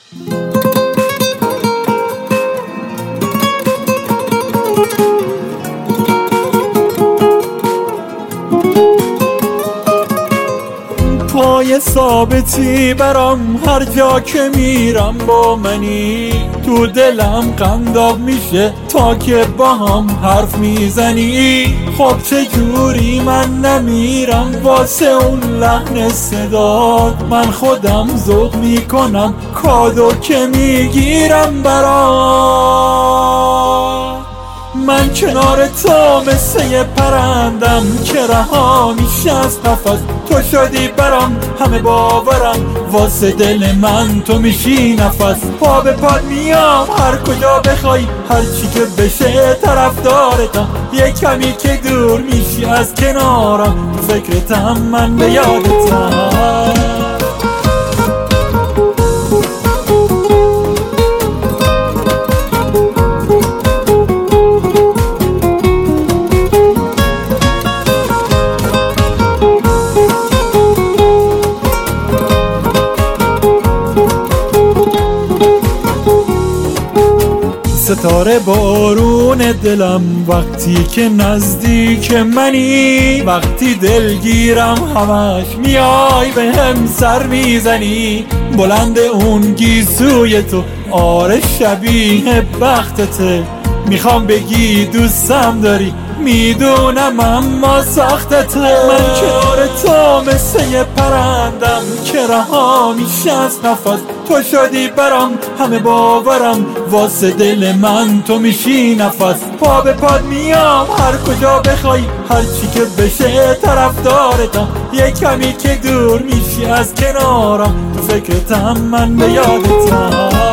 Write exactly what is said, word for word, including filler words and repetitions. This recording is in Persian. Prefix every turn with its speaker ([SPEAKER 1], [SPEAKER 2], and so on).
[SPEAKER 1] پای ثابتی برام هر جا که میرم با منی، تو دلم قنداب میشه تا که با هم حرف میزنی. خب چجوری من نمیرم واسه اون لحن صدات، من خودم ذوق میکنم کادو که میگیرم برات. من کنار تو مثل یه پرندم که رها میشه از قفس، تو شدی برام همه باورم، واسه دل من تو میشی نفس. پا به پاد میام هر کجا بخوای، هر چی که بشه طرفدارتم، یه کمی که دور میشی از کنارم، فکرتم من به یادتم. ستاره بارون دلم وقتی که نزدیک منی، وقتی دلگیرم همش میای به هم سر میزنی. بلند اون گیسوی تو آره شبیه بختته، میخوام بگی دوستم داری میدونم اما ساختته. من کنار تو مثل یه پرندم که رها میشه از نفس، تو شدی برام همه باورم، واسه دل من تو میشی نفس. پا به پاد میام هر کجا بخوای، هر چی که بشه طرفدارتم، یه کمی که دور میشی از کنارم، تو فکرتم من به یادتم.